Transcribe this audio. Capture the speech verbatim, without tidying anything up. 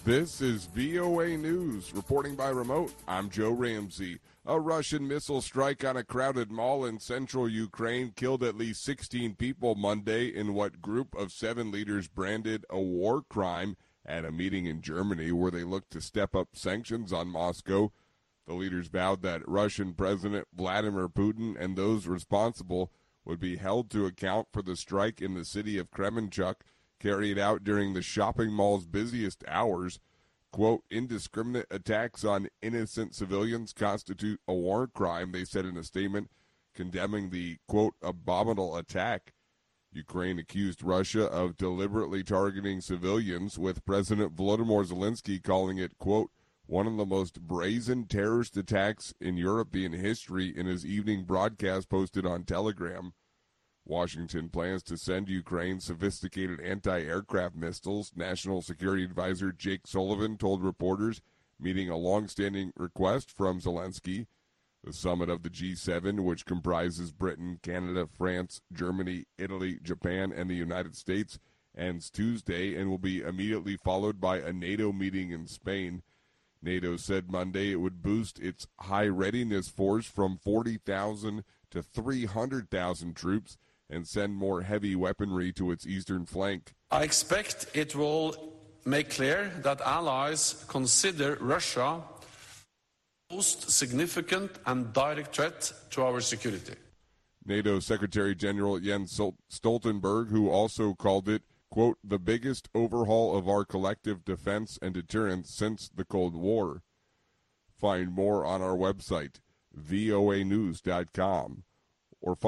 This is V O A News. Reporting by remote, I'm Joe Ramsey. A Russian missile strike on a crowded mall in central Ukraine killed at least sixteen people Monday in what group of seven leaders branded a war crime at a meeting in Germany where they looked to step up sanctions on Moscow. The leaders vowed that Russian President Vladimir Putin and those responsible would be held to account for the strike in the city of Kremenchuk carried out during the shopping mall's busiest hours. Quote, indiscriminate attacks on innocent civilians constitute a war crime, they said in a statement condemning the, quote, abominable attack. Ukraine accused Russia of deliberately targeting civilians, with President Volodymyr Zelensky calling it, quote, one of the most brazen terrorist attacks in European history in his evening broadcast posted on Telegram. Washington plans to send Ukraine sophisticated anti-aircraft missiles, National Security Advisor Jake Sullivan told reporters, meeting a long-standing request from Zelensky. The summit of the G seven, which comprises Britain, Canada, France, Germany, Italy, Japan, and the United States, ends Tuesday and will be immediately followed by a NATO meeting in Spain. NATO said Monday it would boost its high readiness force from forty thousand to three hundred thousand troops and send more heavy weaponry to its eastern flank. I expect it will make clear that allies consider Russia the most significant and direct threat to our security. NATO Secretary General Jens Stoltenberg, who also called it, quote, the biggest overhaul of our collective defense and deterrence since the Cold War. Find more on our website, voa news dot com, or